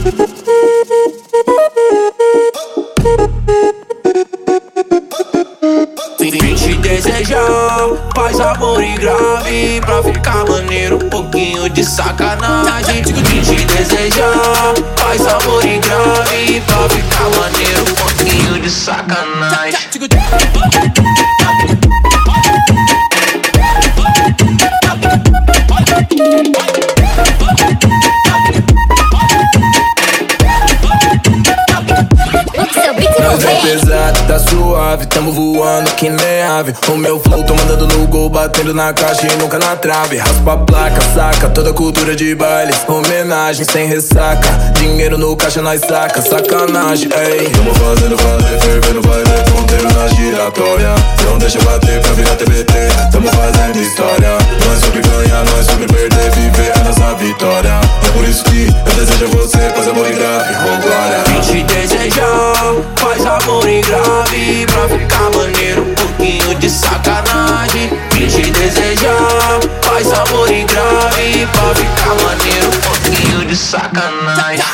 Vim te desejar paz, amor e grave, pra ficar maneiro, um pouquinho de sacanagem. Vim te desejar paz, amor e grave, pra ficar maneiro, um pouquinho de sacanagem. Nós é pesado, tá suave, tamo voando que nem ave. O meu flow tô mandando no gol, batendo na caixa e nunca na trave. Raspa a placa, saca, toda cultura de bailes, homenagem sem ressaca. Dinheiro no caixa nós saca, sacanagem, ei. Tamo fazendo valer, fervendo vai ver ponteiro na giratória. Não deixa bater pra virar TBT, tamo fazendo história. Não é sobre ganhar, não é sobre perder, viver é nossa vitória. É por isso que eu desejo a você paz, amor e grave, glória. Vim te desejar paz, amor e grave, pra ficar maneiro, um pouquinho de sacanagem. Vim te desejar paz, amor e grave, pra ficar maneiro, um pouquinho de sacanagem.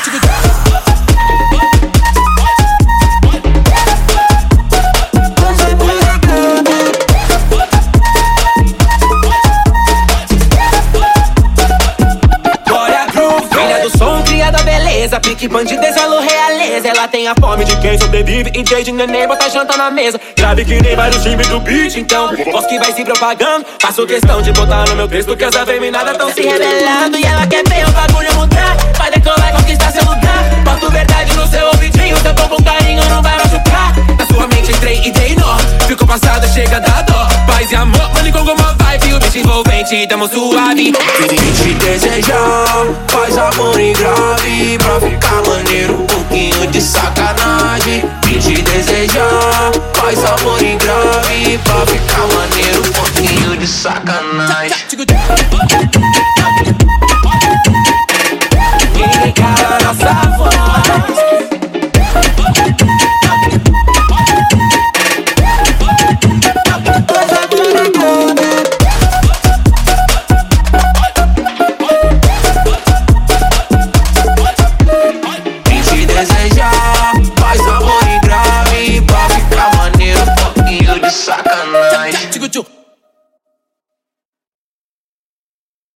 Pique bandida, exalo realeza. Ela tem a fome de quem sobrevive e desde neném bota janta na mesa. Grave que nem vários times do beat, então voz que vai se propagando. Faço questão de botar no meu texto que as afeminadas tão se revelando. E ela quer ver o bagulho mudar, vai decolar e conquistar seu lugar. Boto verdade no seu ouvidinho, se eu tô com carinho não vai machucar. Na sua mente entrei e dei nó, ficou passada, chega da dó. Paz e amor, mano, com alguma vibe, o bicho envolvente, tamo suave. Vim te desejar paz, amor e grave, pra ficar maneiro, um pouquinho de sacanagem. Vim te desejar paz, amor e grave, pra ficar maneiro, um pouquinho de sacanagem.